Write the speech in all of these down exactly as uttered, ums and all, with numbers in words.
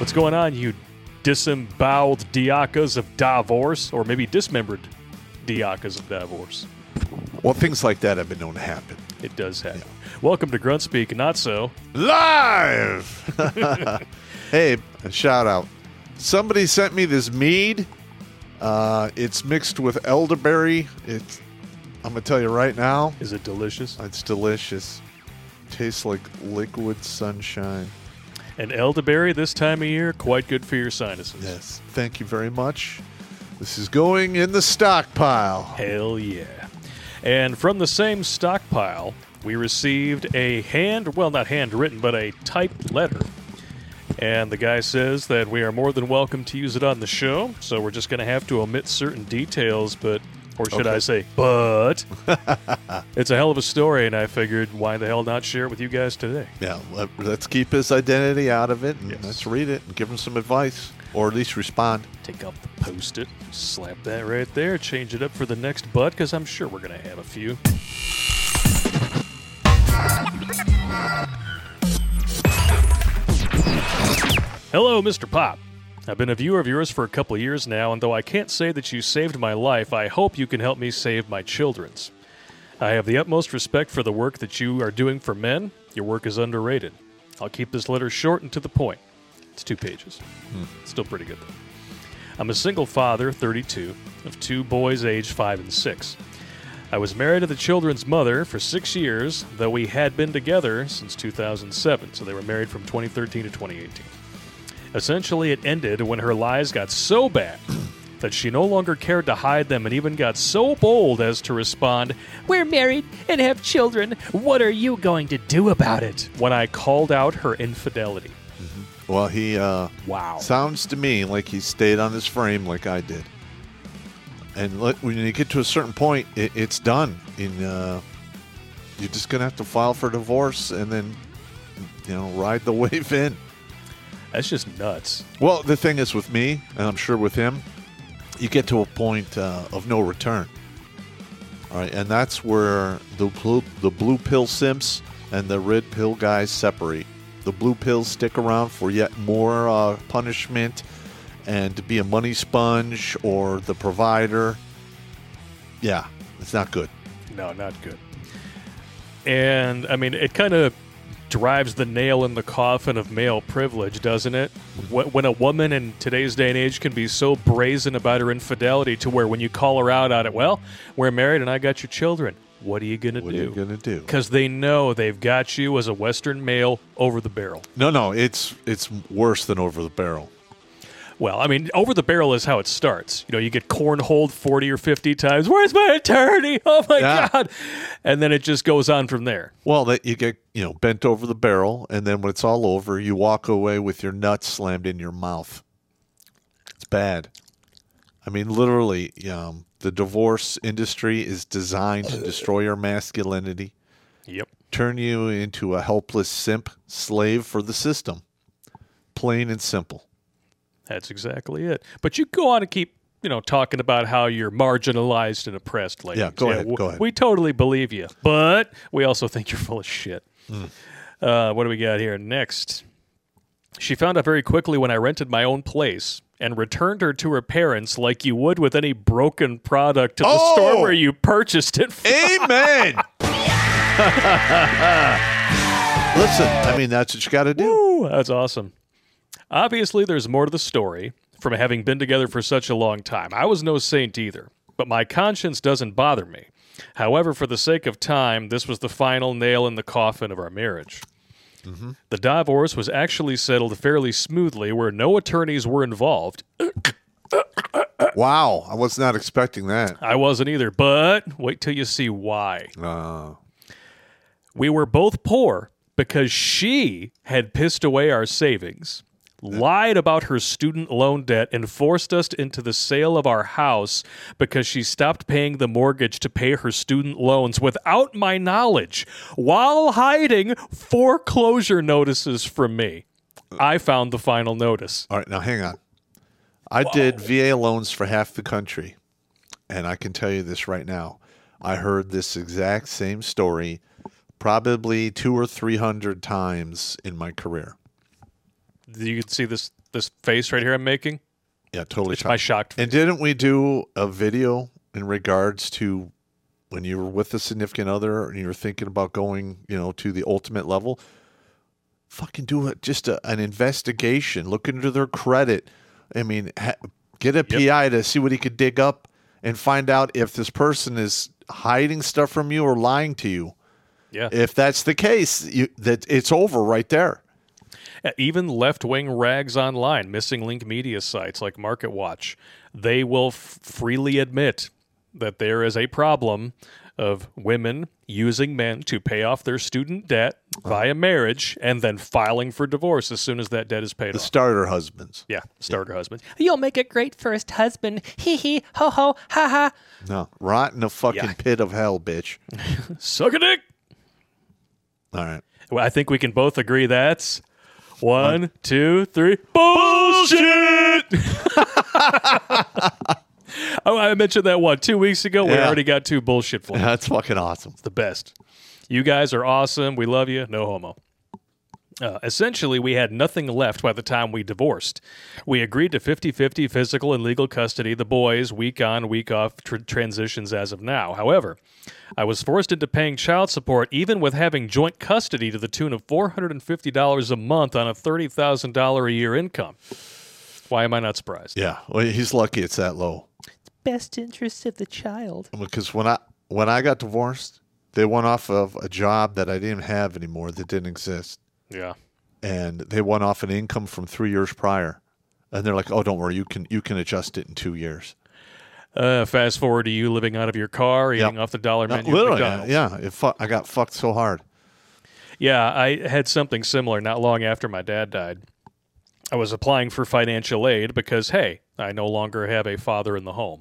What's going on, you disemboweled diakas of divorce, or maybe dismembered diakas of divorce? Well, things like that have been known to happen. It does happen. Yeah. Welcome to Grunt Speak, Not So Live! Hey, a shout out. Somebody sent me this mead. Uh, it's mixed with elderberry. It's, I'm going to tell you right now. Is it delicious? It's delicious. Tastes like liquid sunshine. And elderberry this time of year, quite good for your sinuses. Yes. Thank you very much. This is going in the stockpile. Hell yeah. And from the same stockpile, we received a hand, well, not handwritten, but a typed letter. And the guy says that we are more than welcome to use it on the show, so we're just going to have to omit certain details, but, or should okay. I say, but, it's a hell of a story, and I figured, why the hell not share it with you guys today? Yeah, let, let's keep his identity out of it, and yes. let's read it and give him some advice, or at least respond. Take out the post-it, slap that right there, change it up for the next but, because I'm sure we're going to have a few. Hello, Mister Pop. I've been a viewer of yours for a couple years now, and though I can't say that you saved my life, I hope you can help me save my children's. I have the utmost respect for the work that you are doing for men. Your work is underrated. I'll keep this letter short and to the point. It's two pages. Hmm. Still pretty good, though. I'm a single father, thirty-two, of two boys aged five and six. I was married to the children's mother for six years, though we had been together since two thousand seven, so they were married from twenty thirteen to twenty eighteen. Essentially, it ended when her lies got so bad that she no longer cared to hide them and even got so bold as to respond, "We're married and have children. What are you going to do about it?" when I called out her infidelity. Mm-hmm. Well, he uh, wow. sounds to me like he stayed on his frame like I did. And let, when you get to a certain point, it, it's done. In, uh, you're just going to have to file for divorce and then, you know, ride the wave in. That's just nuts. Well, the thing is with me, and I'm sure with him, you get to a point uh, of no return. All right, and that's where the blue, the blue pill simps and the red pill guys separate. The blue pills stick around for yet more uh, punishment and to be a money sponge or the provider. Yeah, it's not good. No, not good. And, I mean, it kind of drives the nail in the coffin of male privilege, doesn't it? When a woman in today's day and age can be so brazen about her infidelity to where when you call her out on it, well, we're married and I got your children. What are you going to do? What are you going to do? Because they know they've got you as a Western male over the barrel. No, no, it's it's worse than over the barrel. Well, I mean, over the barrel is how it starts. You know, you get cornholed forty or fifty times. Where's my attorney? Oh, my yeah. God. And then it just goes on from there. Well, that you get, you know, bent over the barrel, and then when it's all over, you walk away with your nuts slammed in your mouth. It's bad. I mean, literally, um, the divorce industry is designed to destroy your masculinity. Yep. Turn you into a helpless simp slave for the system. Plain and simple. That's exactly it. But you go on and keep, you know, talking about how you're marginalized and oppressed, ladies. Yeah, go yeah, ahead, w- go ahead. We totally believe you, but we also think you're full of shit. Mm. Uh, what do we got here next? She found out very quickly when I rented my own place and returned her to her parents like you would with any broken product to the oh! store where you purchased it from. Amen! Listen, I mean, that's what you got to do. Woo, that's awesome. Obviously, there's more to the story from having been together for such a long time. I was no saint either, but my conscience doesn't bother me. However, for the sake of time, this was the final nail in the coffin of our marriage. Mm-hmm. The divorce was actually settled fairly smoothly where no attorneys were involved. Wow, I was not expecting that. I wasn't either, but wait till you see why. Uh. We were both poor because she had pissed away our savings, lied about her student loan debt, and forced us into the sale of our house because she stopped paying the mortgage to pay her student loans without my knowledge, while hiding foreclosure notices from me. I found the final notice. All right, now hang on. I Whoa. did V A loans for half the country, and I can tell you this right now. I heard this exact same story probably two or three hundred times in my career. You can see this this face right here I'm making. Yeah, totally. It's my shocked face. And didn't we do a video in regards to when you were with a significant other and you were thinking about going, you know, to the ultimate level? Fucking do it. Just a, an investigation. Look into their credit. I mean, ha- get a P I to see what he could dig up and find out if this person is hiding stuff from you or lying to you. Yeah. If that's the case, you, that it's over right there. Even left-wing rags online, missing link media sites like MarketWatch, they will f- freely admit that there is a problem of women using men to pay off their student debt via marriage and then filing for divorce as soon as that debt is paid The off. starter husbands. Yeah, starter yeah. husband. You'll make a great first husband. Hee hee, ho ho, ha ha. No, rot in the fucking Yeah. pit of hell, bitch. Suck a dick. All right. Well, I think we can both agree that's one, one. two, three. Bullshit! Oh, I mentioned that one two weeks ago. We Yeah. already got two bullshit flags. That's fucking awesome. It's the best. You guys are awesome. We love you. No homo. Uh, essentially, we had nothing left by the time we divorced. We agreed to fifty-fifty physical and legal custody, the boys, week on, week off tr- transitions as of now. However, I was forced into paying child support even with having joint custody to the tune of four hundred fifty dollars a month on a thirty thousand dollars a year income. Why am I not surprised? Yeah. Well, he's lucky it's that low. Best interest of the child. Because when I when I got divorced, they went off of a job that I didn't have anymore that didn't exist. Yeah. And they went off an income from three years prior. And they're like, oh, don't worry, you can you can adjust it in two years. Uh, fast forward to you living out of your car, eating Yep. off the dollar No, menu at literally, McDonald's. yeah. It fu- I got fucked so hard. Yeah, I had something similar not long after my dad died. I was applying for financial aid because, hey, I no longer have a father in the home.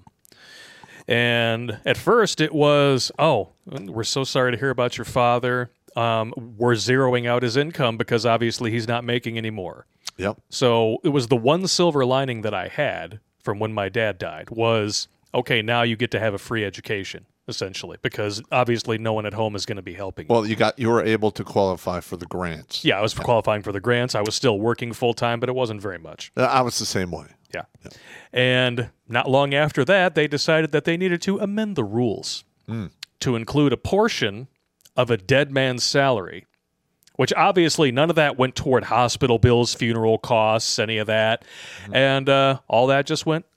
And at first it was, oh, we're so sorry to hear about your father. Um, we're zeroing out his income because obviously he's not making any more. Yep. So it was the one silver lining that I had from when my dad died was, okay, now you get to have a free education, essentially, because obviously no one at home is going to be helping. Well, you got you were able to qualify for the grants. Yeah, I was qualifying for the grants. I was still working full-time, but it wasn't very much. Uh, I was the same way. Yeah. yeah. And not long after that, they decided that they needed to amend the rules mm. to include a portion of a dead man's salary, which obviously none of that went toward hospital bills, funeral costs, any of that. Mm. And uh, all that just went.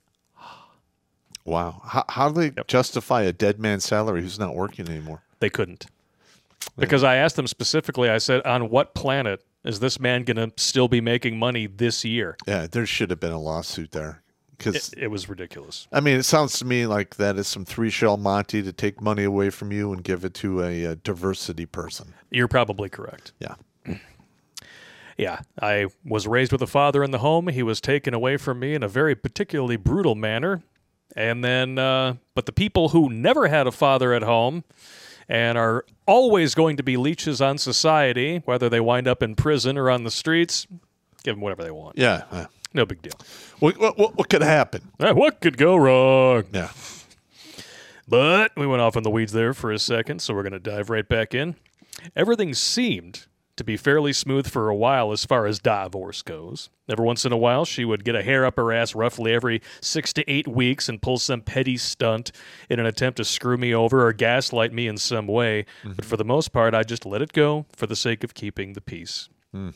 Wow. How, how do they Yep. justify a dead man's salary who's not working anymore? They couldn't. Because I asked them specifically, I said, on what planet is this man going to still be making money this year? Yeah, there should have been a lawsuit there. Because It, it was ridiculous. I mean, it sounds to me like that is some three-shell Monty to take money away from you and give it to a, a diversity person. You're probably correct. Yeah. Yeah, I was raised with a father in the home. He was taken away from me in a very particularly brutal manner. And then, uh, but the people who never had a father at home and are always going to be leeches on society, whether they wind up in prison or on the streets, give them whatever they want. Yeah. yeah. No big deal. What, what, what could happen? Uh, What could go wrong? Yeah. But we went off in the weeds there for a second, so we're going to dive right back in. Everything seemed to be fairly smooth for a while as far as divorce goes. Every once in a while, she would get a hair up her ass roughly every six to eight weeks and pull some petty stunt in an attempt to screw me over or gaslight me in some way. Mm-hmm. But for the most part, I just let it go for the sake of keeping the peace. Mm.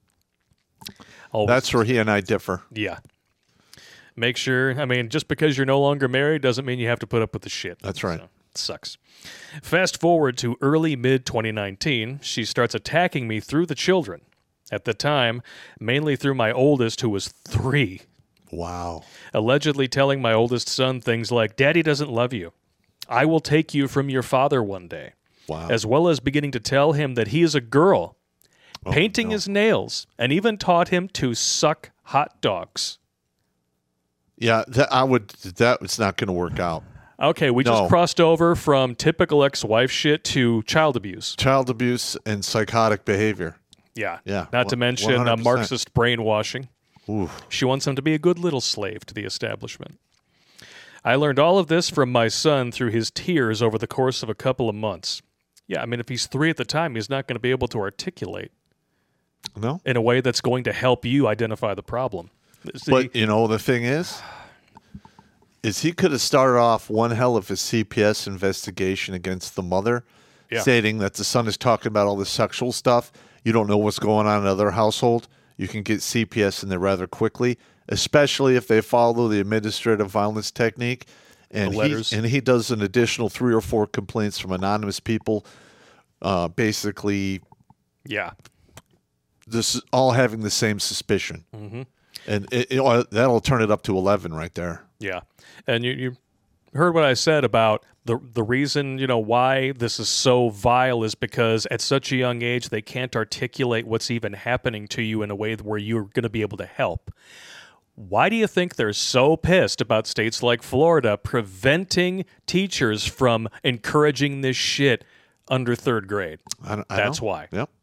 Always. That's where he and I differ. Yeah. Make sure, I mean, just because you're no longer married doesn't mean you have to put up with the shit. That's right. So, it sucks. Fast forward to early mid twenty nineteen, she starts attacking me through the children. At the time, mainly through my oldest, who was three. Wow. Allegedly telling my oldest son things like, Daddy doesn't love you. I will take you from your father one day. Wow. As well as beginning to tell him that he is a girl, Oh, painting no. his nails, and even taught him to suck hot dogs. Yeah, that, I would. That was not going to work out. Okay, we No. just crossed over from typical ex-wife shit to child abuse. Child abuse and psychotic behavior. Yeah. Yeah, Not to one- mention one hundred uh, percent. Marxist brainwashing. Ooh. She wants him to be a good little slave to the establishment. I learned all of this from my son through his tears over the course of a couple of months. Yeah, I mean, if he's three at the time, he's not going to be able to articulate No. in a way that's going to help you identify the problem. See, But, you know, the thing is, is he could have started off one hell of a C P S investigation against the mother, Yeah. stating that the son is talking about all this sexual stuff. You don't know what's going on in another household. You can get C P S in there rather quickly, especially if they follow the administrative violence technique. And The letters. he and he does an additional three or four complaints from anonymous people, uh, basically yeah. this all having the same suspicion. Mm-hmm. And it, it, that'll turn it up to eleven right there. Yeah. And you, you heard what I said about the the reason, you know, why this is so vile is because at such a young age they can't articulate what's even happening to you in a way where you're going to be able to help. Why do you think they're so pissed about states like Florida preventing teachers from encouraging this shit under third grade? I, don't- I That's know. why. Yep.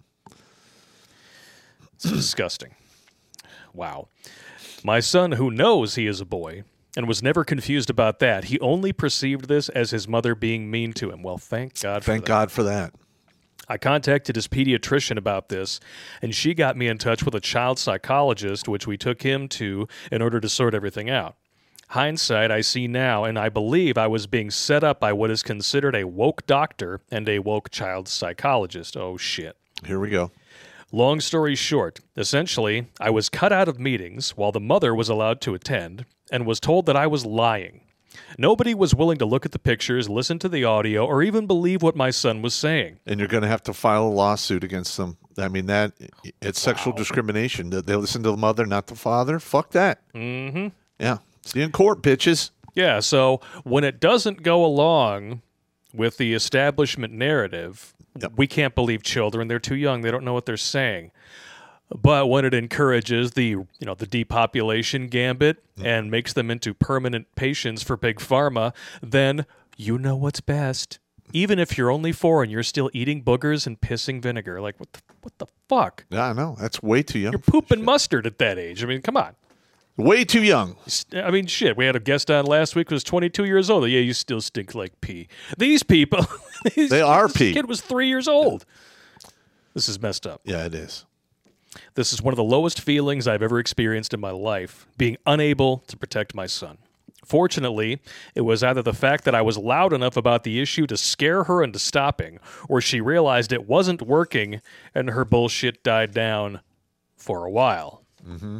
It's disgusting. Wow. My son, who knows he is a boy and was never confused about that, he only perceived this as his mother being mean to him. Well, thank God for Thank that. God for that. I contacted his pediatrician about this, and she got me in touch with a child psychologist, which we took him to in order to sort everything out. Hindsight, I see now, and I believe I was being set up by what is considered a woke doctor and a woke child psychologist. Oh, shit. Here we go. Long story short, essentially, I was cut out of meetings while the mother was allowed to attend and was told that I was lying. Nobody was willing to look at the pictures, listen to the audio, or even believe what my son was saying. And you're going to have to file a lawsuit against them. I mean, that it's sexual discrimination. They they listen to the mother, not the father. Fuck that. Mm-hmm. Yeah. See you in court, bitches. Yeah, so when it doesn't go along with the establishment narrative, Yep. we can't believe children. They're too young. They don't know what they're saying. But when it encourages the, you know, the depopulation gambit and makes them into permanent patients for big pharma, then you know what's best. Even if you're only four and you're still eating boogers and pissing vinegar, like what the, what the fuck? Yeah, I know. That's way too young. You're pooping mustard at that age. I mean, come on. Way too young. I mean, shit. We had a guest on last week who was twenty-two years old. Yeah, you still stink like pee. These people, these, They are this pee. kid was three years old. This is messed up. Yeah, it is. This is one of the lowest feelings I've ever experienced in my life, being unable to protect my son. Fortunately, it was either the fact that I was loud enough about the issue to scare her into stopping, or she realized it wasn't working and her bullshit died down for a while. Mm-hmm.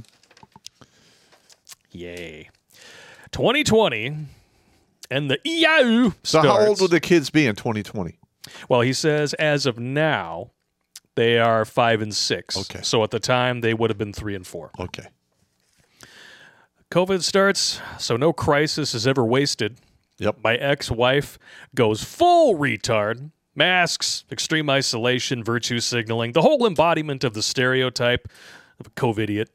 Yay. twenty twenty, and the E I U So starts. how old would the kids be in twenty twenty? Well, he says as of now, they are five and six. Okay. So at the time, they would have been three and four. Okay. COVID starts, so no crisis is ever wasted. Yep. My ex-wife goes full retard. Masks, extreme isolation, virtue signaling, the whole embodiment of the stereotype of a COVID-idiot.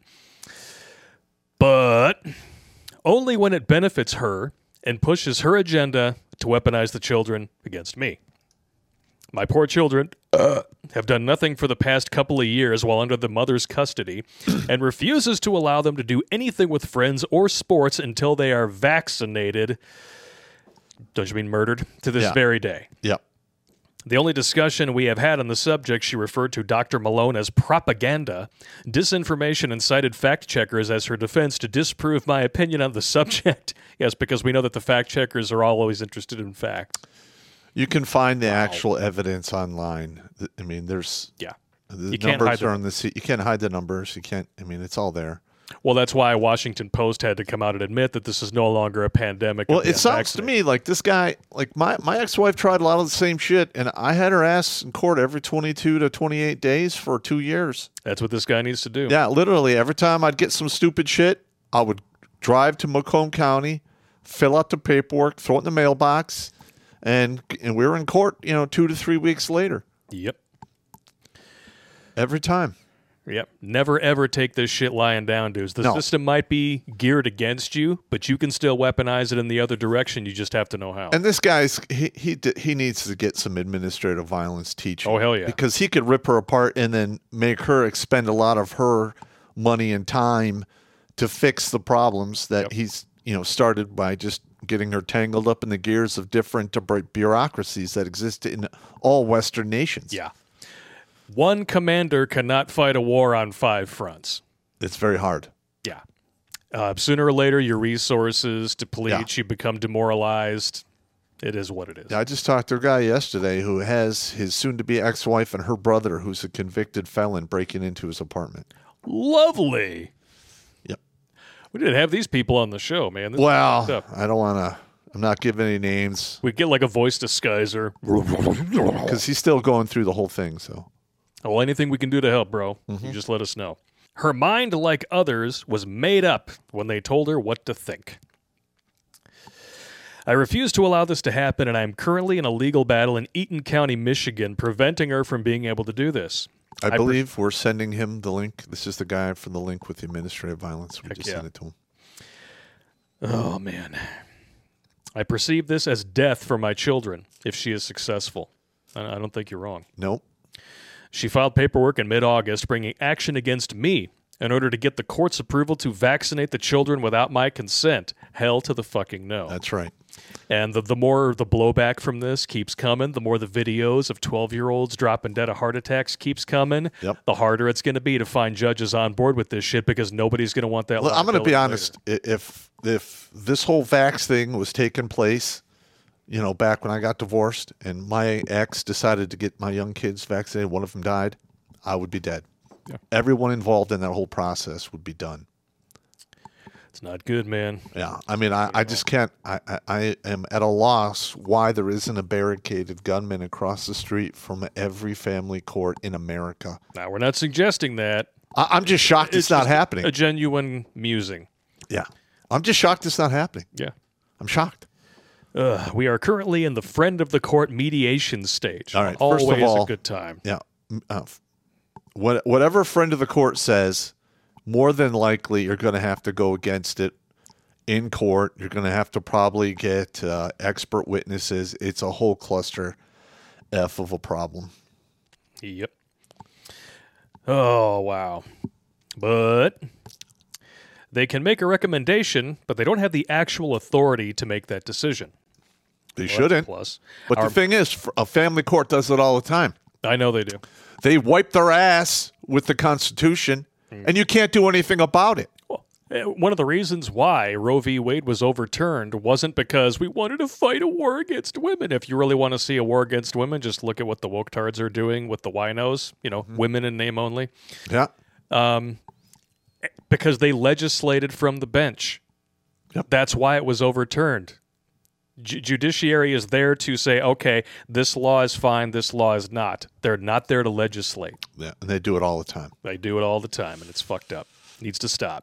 But only when it benefits her and pushes her agenda to weaponize the children against me. My poor children uh, have done nothing for the past couple of years while under the mother's custody and refuses to allow them to do anything with friends or sports until they are vaccinated. Don't you mean murdered? To this Yeah. very day. Yep. The only discussion we have had on the subject, she referred to Doctor Malone as propaganda, disinformation, and cited fact checkers as her defense to disprove my opinion on the subject. Yes, because we know that the fact checkers are always interested in fact. You can find the actual evidence online. Th- I mean, there's Yeah. the You can't numbers hide are them. on the se- you can't hide the numbers. You can't. I mean, it's all there. Well, that's why Washington Post had to come out and admit that this is no longer a pandemic. Well, of the it sounds to unvaccinated. me like this guy, like my, my ex-wife tried a lot of the same shit, and I had her ass in court every twenty-two to twenty-eight days for two years. That's what this guy needs to do. Yeah, literally every time I'd get some stupid shit, I would drive to Macomb County, fill out the paperwork, throw it in the mailbox, and and we were in court, you know, two to three weeks later. Yep. Every time. Yep. Never, ever take this shit lying down, dudes. The No. system might be geared against you, but you can still weaponize it in the other direction. You just have to know how. And this guy's he he d- he needs to get some administrative violence teaching. Oh, hell yeah. Because he could rip her apart and then make her expend a lot of her money and time to fix the problems that Yep. he's, you know, started by just getting her tangled up in the gears of different bu- bureaucracies that exist in all Western nations. Yeah. One commander cannot fight a war on five fronts. It's very hard. Yeah. Uh, sooner or later, your resources deplete. Yeah. You become demoralized. It is what it is. I just talked to a guy yesterday who has his soon-to-be ex-wife and her brother, who's a convicted felon, breaking into his apartment. Lovely. Yep. We didn't have these people on the show, man. This is Well, fucked up. I don't want to. I'm not giving any names We get like a voice disguiser. because he's still going through the whole thing. So Well, anything we can do to help, bro, you just let us know. Her mind, like others, was made up when they told her what to think. I refuse to allow this to happen, and I am currently in a legal battle in Eaton County, Michigan, preventing her from being able to do this. I, I pre- believe we're sending him the link. This is the guy for the link with the administrative violence. We Heck just yeah. sent it to him. Oh, man. I perceive this as death for my children if she is successful. I I don't think you're wrong. Nope. She filed paperwork in mid-August bringing action against me in order to get the court's approval to vaccinate the children without my consent. Hell to the fucking no. That's right. And the, the more the blowback from this keeps coming, the more the videos of twelve-year-olds dropping dead of heart attacks keeps coming, Yep. the harder it's going to be to find judges on board with this shit because nobody's going to want that. Look, I'm going to be liability honest. I- If if this whole vax thing was taking place, you know, back when I got divorced and my ex decided to get my young kids vaccinated, one of them died, I would be dead. Yeah. Everyone involved in that whole process would be done. later. It's not good, man. Yeah, I mean, I, I just can't. I, I, I am at a loss why there isn't a barricaded gunman across the street from every family court in America. Now, we're not suggesting that. I, I'm just shocked it's, not just happening. A genuine musing. yeah, I'm just shocked it's not happening. Yeah. I'm shocked. Ugh, we are currently in the friend of the court mediation stage. All right, Always first of all- a good time. Yeah, m- uh, f- what whatever friend of the court says, more than likely you're going to have to go against it in court. You're going to have to probably get uh, expert witnesses. It's a whole cluster F of a problem. Yep. Oh, wow. But they can make a recommendation, but they don't have the actual authority to make that decision. They Well, that's a shouldn't. Plus. But Our- the thing is, f- a family court does it all the time. I know they do. They wipe their ass with the Constitution, and you can't do anything about it. Well, eh, one of the reasons why Roe v. Wade was overturned wasn't because we wanted to fight a war against women. If you really want to see a war against women, just look at what the woketards are doing with the winos, you know, women in name only, Yeah. because they legislated from the bench. Yep. That's why it was overturned. Ju- judiciary is there to say, okay, this law is fine, this law is not. They're not there to legislate. Yeah, and they do it all the time. They do it all the time, and it's fucked up. Needs to stop.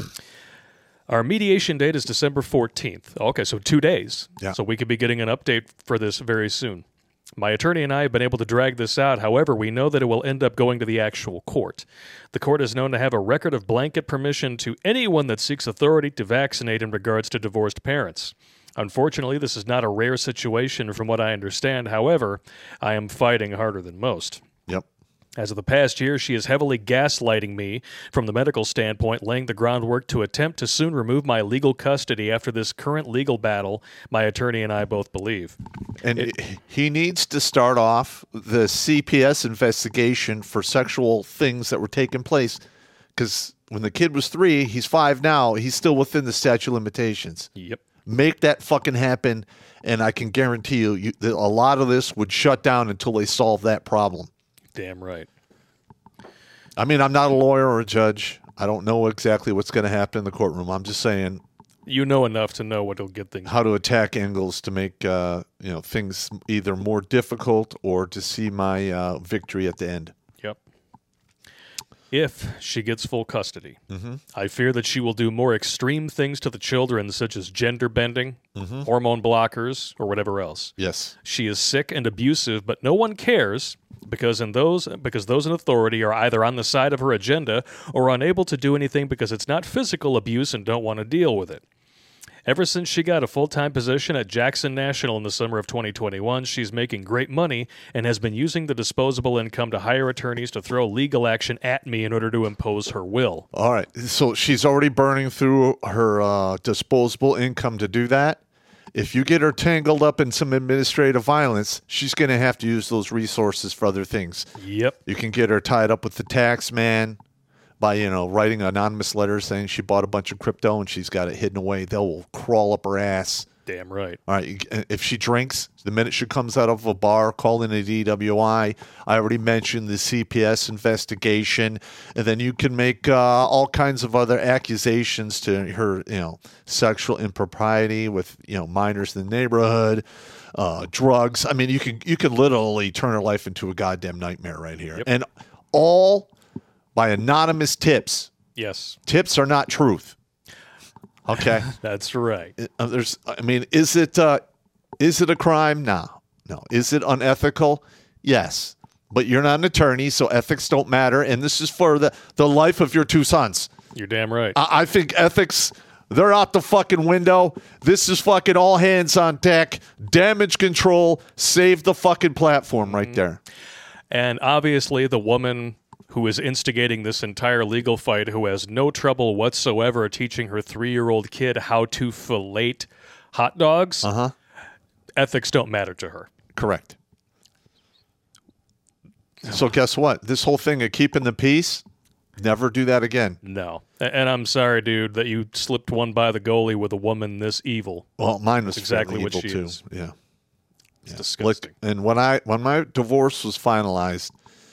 Our mediation date is December fourteenth. Okay, so two days. Yeah. So we could be getting an update for this very soon. My attorney and I have been able to drag this out. However, we know that it will end up going to the actual court. The court is known to have a record of blanket permission to anyone that seeks authority to vaccinate in regards to divorced parents. Unfortunately, this is not a rare situation from what I understand. However, I am fighting harder than most. Yep. As of the past year, she is heavily gaslighting me from the medical standpoint, laying the groundwork to attempt to soon remove my legal custody after this current legal battle, my attorney and I both believe. And he needs to start off the C P S investigation for sexual things that were taking place. Because when the kid was three, he's five now. He's still within the statute of limitations. Yep. Make that fucking happen, and I can guarantee you, you that a lot of this would shut down until they solve that problem. Damn right. I mean, I'm not a lawyer or a judge. I don't know exactly what's going to happen in the courtroom. I'm just saying You know enough to know what'll get things. how to attack angles to make uh, you know things either more difficult or to see my uh, victory at the end. Yep. If she gets full custody, I fear that she will do more extreme things to the children, such as gender bending, hormone blockers, or whatever else. Yes. She is sick and abusive, but no one cares because in those because those in authority are either on the side of her agenda or unable to do anything because it's not physical abuse and don't want to deal with it. Ever since she got a full-time position at Jackson National in the summer of twenty twenty-one, she's making great money and has been using the disposable income to hire attorneys to throw legal action at me in order to impose her will. All right. So she's already burning through her uh, disposable income to do that. If you get her tangled up in some administrative violence, she's going to have to use those resources for other things. Yep. You can get her tied up with the tax man, by, you know, writing an anonymous letter saying she bought a bunch of crypto and she's got it hidden away. They'll crawl up her ass. Damn right. All right. If she drinks, the minute she comes out of a bar, call in a D W I. I already mentioned the C P S investigation. And then you can make uh, all kinds of other accusations to her, you know, sexual impropriety with, you know, minors in the neighborhood, uh, drugs. I mean, you can you can literally turn her life into a goddamn nightmare right here. Yep. And all by anonymous tips. Yes. Tips are not truth. Okay. That's right. Uh, there's, I mean, is it uh, is it a crime? No, no. Is it unethical? Yes. But you're not an attorney, so ethics don't matter. And this is for the, the life of your two sons. You're damn right. I, I think ethics, they're out the fucking window. This is fucking all hands on deck. Damage control. Save the fucking platform right there. And obviously, the woman who is instigating this entire legal fight, who has no trouble whatsoever teaching her three-year-old kid how to fillet hot dogs, Uh-huh. ethics don't matter to her. Correct. So guess what? This whole thing of keeping the peace, never do that again. No. A- And I'm sorry, dude, that you slipped one by the goalie with a woman this evil. Well, mine was Exactly fairly what evil she too. is. Yeah. It's Yeah. disgusting. Look, and when I when my divorce was finalized,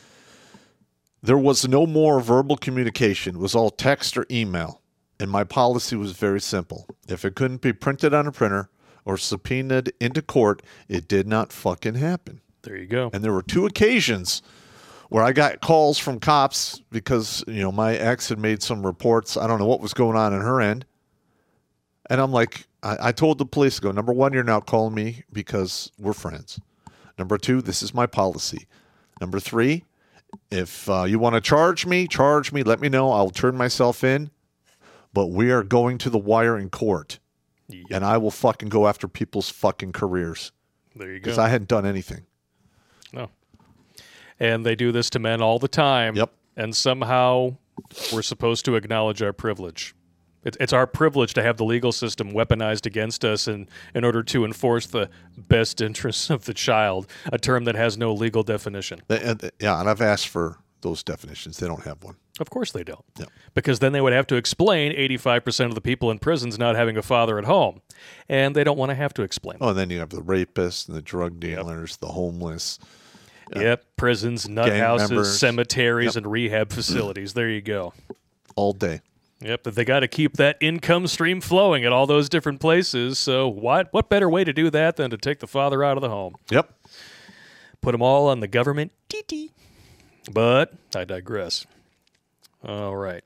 there was no more verbal communication. It was all text or email. And my policy was very simple. If it couldn't be printed on a printer or subpoenaed into court, it did not fucking happen. There you go. And there were two occasions where I got calls from cops because, you know, my ex had made some reports. I don't know what was going on on her end. And I'm like, I, I told the police, go, number one, you're now calling me because we're friends. Number two, this is my policy. Number three, if uh, you want to charge me, charge me. Let me know. I'll turn myself in. But we are going to the wire in court. Yep. And I will fucking go after people's fucking careers. There you Because go. I hadn't done anything. No. And they do this to men all the time. Yep. And somehow we're supposed to acknowledge our privilege. It, it's our privilege to have the legal system weaponized against us in, in order to enforce the best interests of the child, a term that has no legal definition. They- and- Yeah, and I've asked for those definitions. They don't have one. Of course they don't. Yeah. Because then they would have to explain eighty-five percent of the people in prisons not having a father at home. And they don't want to have to explain. Oh, and then you have the rapists and the drug dealers, the homeless. Yep. Prisons, nut Gang houses, members. cemeteries, and rehab facilities. There you go. All day. Yep, but they got to keep that income stream flowing at all those different places. So what what better way to do that than to take the father out of the home? Yep. Put them all on the government T T. But I digress. All right.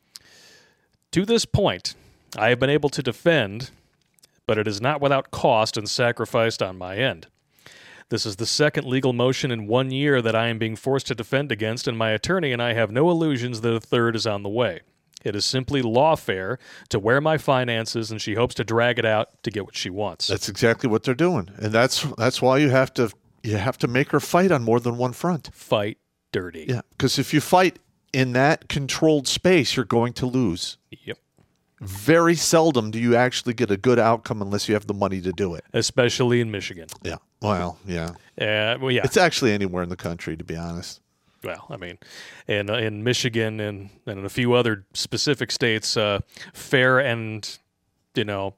To this point, I have been able to defend, but it is not without cost and sacrifice on my end. This is the second legal motion in one year that I am being forced to defend against, and my attorney and I have no illusions that a third is on the way. It is simply lawfare to wear my finances, and she hopes to drag it out to get what she wants. That's exactly what they're doing. And that's that's why you have to you have to make her fight on more than one front. Fight dirty. Yeah. Because if you fight in that controlled space, you're going to lose. Yep. Very seldom do you actually get a good outcome unless you have the money to do it. Especially in Michigan. Yeah. Well, yeah. Uh, well, yeah. It's actually anywhere in the country, to be honest. Well, I mean, in in Michigan and, and in a few other specific states, uh, fair and, you know,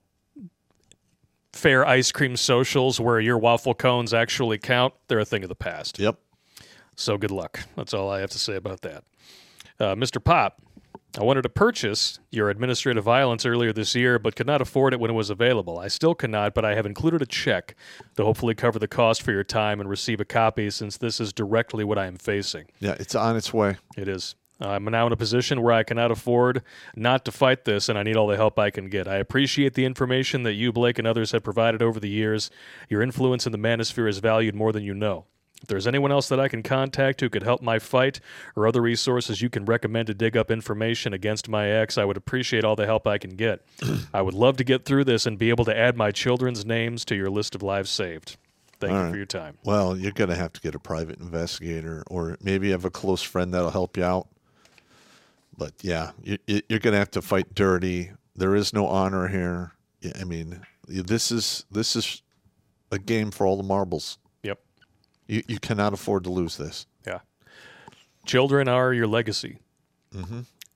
fair ice cream socials where your waffle cones actually count, they're a thing of the past. Yep. So good luck. That's all I have to say about that. Uh, Mister Pop, I wanted to purchase your administrative violence earlier this year, but could not afford it when it was available. I still cannot, but I have included a check to hopefully cover the cost for your time and receive a copy, since this is directly what I am facing. Yeah, it's on its way. It is. I'm now in a position where I cannot afford not to fight this, and I need all the help I can get. I appreciate the information that you, Blake, and others have provided over the years. Your influence in the manosphere is valued more than you know. If there's anyone else that I can contact who could help my fight, or other resources you can recommend to dig up information against my ex, I would appreciate all the help I can get. I would love to get through this and be able to add my children's names to your list of lives saved. Thank All you right. for your time. Well, you're going to have to get a private investigator, or maybe you have a close friend that'll help you out. But yeah, you, you- you're going to have to fight dirty. There is no honor here. Yeah, I mean, this is this is a game for all the marbles. Yep. You you cannot afford to lose this. Yeah. Children are your legacy. Mm-hmm.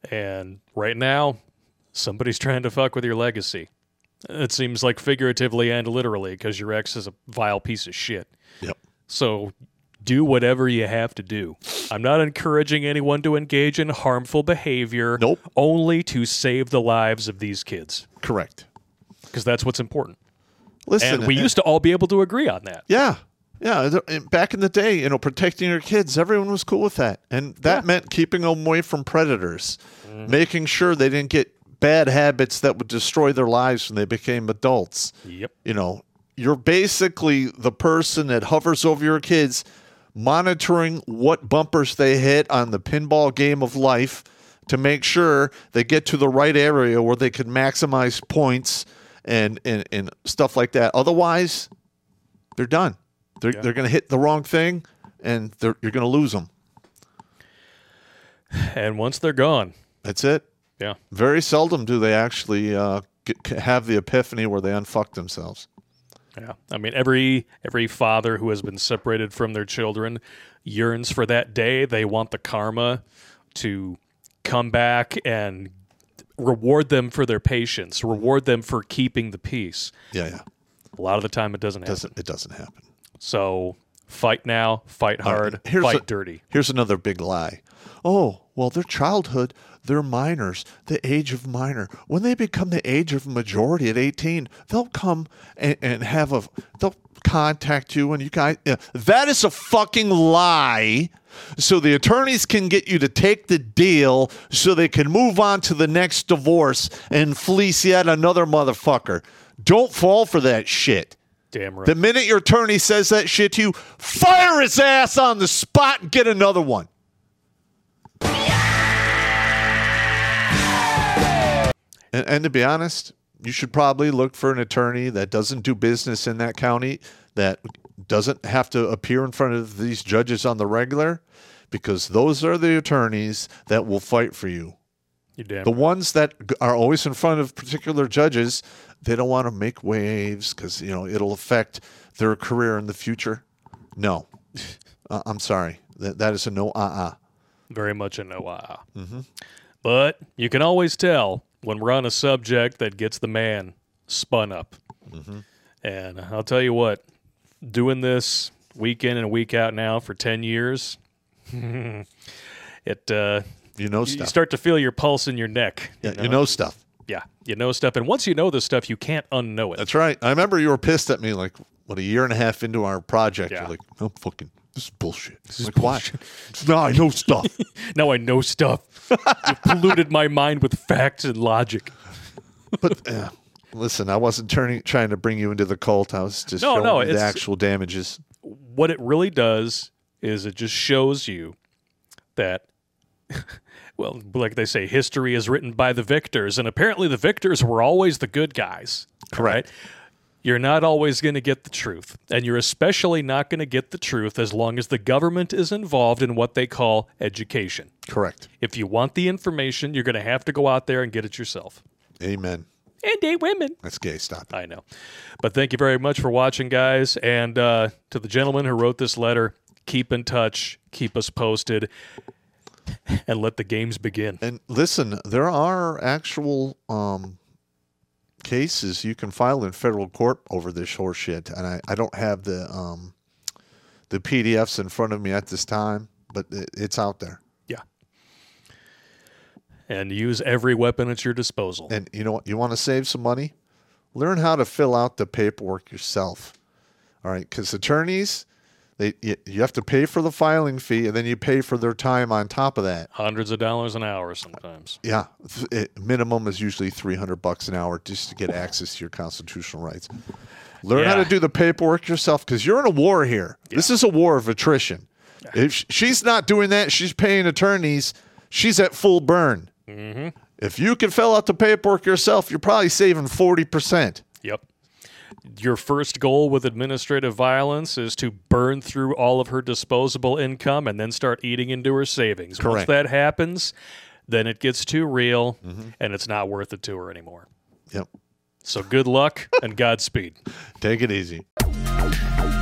And right now, somebody's trying to fuck with your legacy. It seems like figuratively and literally, because your ex is a vile piece of shit. Yep. So do whatever you have to do. I'm not encouraging anyone to engage in harmful behavior. Nope. Only to save the lives of these kids. Correct. Because that's what's important. Listen, And we uh, used to all be able to agree on that. Yeah. Yeah. th- Back in the day, you know, protecting your kids, everyone was cool with that. And that Yeah. meant keeping them away from predators, Mm-hmm. making sure they didn't get bad habits that would destroy their lives when they became adults. Yep. You know, you're basically the person that hovers over your kids, monitoring what bumpers they hit on the pinball game of life to make sure they get to the right area where they can maximize points and, and, and stuff like that. Otherwise, they're done. They're, Yeah. they're going to hit the wrong thing, and they're, you're going to lose them. And once they're gone, That's it. yeah. Very seldom do they actually uh, get, have the epiphany where they unfuck themselves. Yeah. I mean, every every father who has been separated from their children yearns for that day. They want the karma to come back and reward them for their patience, reward them for keeping the peace. Yeah, yeah. A lot of the time it doesn't happen. Doesn't it doesn't happen. So fight now, fight All right, hard, here's fight a- dirty. Here's another big lie. Oh, well, their childhood, they're minors, the age of minor. When they become the age of majority at eighteen, they'll come and, and have a, they'll contact you and you guys, yeah, that is a fucking lie. So the attorneys can get you to take the deal so they can move on to the next divorce and fleece yet another motherfucker. Don't fall for that shit. Damn right. The minute your attorney says that shit to you, fire his ass on the spot and get another one. And, and to be honest, you should probably look for an attorney that doesn't do business in that county, that doesn't have to appear in front of these judges on the regular, because those are the attorneys that will fight for you. You damn The right. ones that g- are always in front of particular judges, they don't want to make waves because, you know, it'll affect their career in the future. No. uh, I'm sorry. That That is a no uh-uh. Very much a no ah. Mm-hmm. But you can always tell when we're on a subject that gets the man spun up. Mm-hmm. And I'll tell you what, doing this week in and week out now for ten years, it uh, You know you stuff. start to feel your pulse in your neck. yeah, you know stuff. Yeah, you know stuff. And once you know this stuff, you can't unknow it. That's right. I remember you were pissed at me like, what, a year and a half into our project. Yeah. You're like, I'm fucking, this is bullshit. This is like, why? No, I know stuff. Now I know stuff. You've polluted my mind with facts and logic. But uh, listen, I wasn't turning, trying to bring you into the cult. I was just No, showing no, you the it's- actual damages. What it really does is it just shows you that, well, like they say, history is written by the victors, and apparently the victors were always the good guys. Correct. Right? You're not always going to get the truth, and you're especially not going to get the truth as long as the government is involved in what they call education. Correct. If you want the information, you're going to have to go out there and get it yourself. Amen. And date women. That's gay. Stop it. I know. But thank you very much for watching, guys. And uh, to the gentleman who wrote this letter, keep in touch, keep us posted, and let the games begin. And listen, there are actual um, cases you can file in federal court over this horse shit. And I, I don't have the um, the P D Fs in front of me at this time, but it, it's out there. Yeah. And use every weapon at your disposal. And you know what? You want to save some money? Learn how to fill out the paperwork yourself. All right, because attorneys, they you, you have to pay for the filing fee, and then you pay for their time on top of that. Hundreds of dollars an hour sometimes. Yeah, th- it, minimum is usually three hundred bucks an hour just to get access to your constitutional rights. Learn how Yeah. to do the paperwork yourself, because you're in a war here. This is a war of attrition. If sh- she's not doing that, she's paying attorneys. She's at full burn. Mm-hmm. If you can fill out the paperwork yourself, you're probably saving forty percent. Yep. Your first goal with administrative violence is to burn through all of her disposable income and then start eating into her savings. Once Correct. that happens, then it gets too real and it's not worth it to her anymore. Yep. So good luck and Godspeed. Take it easy.